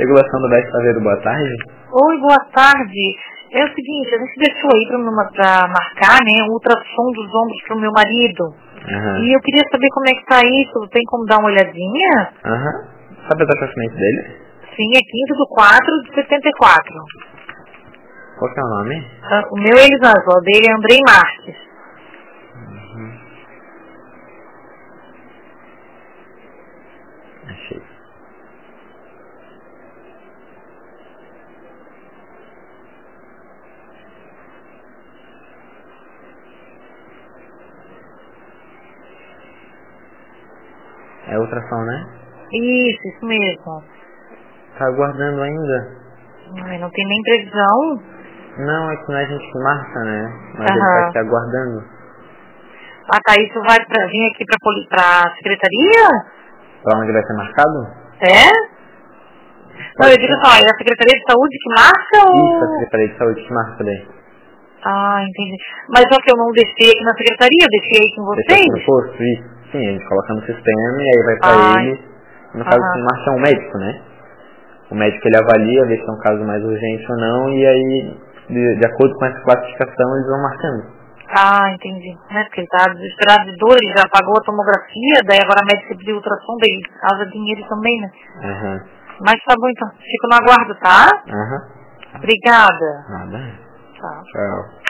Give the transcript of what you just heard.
Regulação do BES Saveiro, boa tarde. Oi, boa tarde. É o seguinte, a gente deixou aí pra marcar, né, um ultrassom dos ombros pro meu marido. E eu queria saber como é que tá isso, tem como dar uma olhadinha? Sabe a data de nascimento dele? Sim, é 15/4/74. Qual que é o nome? O meu é Elisângela, o dele é Andrei Marques. Achei. É ultrassom, né? Isso mesmo. Tá aguardando ainda? Ai, não tem nem previsão. Não, é que não é a gente que marca, né? Mas ele vai estar aguardando. Ah, tá, isso vai vir aqui pra secretaria? Pra onde vai ser marcado? É? Não, eu digo só, é a Secretaria de Saúde que marca ou... Isso, a Secretaria de Saúde que marca daí. Ah, entendi. Mas só que eu não deixei aqui na secretaria, eu deixei aí com vocês? Deixa no posto, isso. Sim, a gente coloca no sistema e aí vai pra ele. No caso, quem marca é um médico, né? O médico ele avalia, vê se é um caso mais urgente ou não, e aí, de acordo com essa classificação, eles vão marcando. Ah, entendi. Né? Porque ele tá desesperado de dor, ele já pagou a tomografia, daí agora a médica pediu ultrassom, daí causa dinheiro também, né? Mas tá bom então, fico no aguardo, tá? Obrigada. Nada. Tchau. Tchau.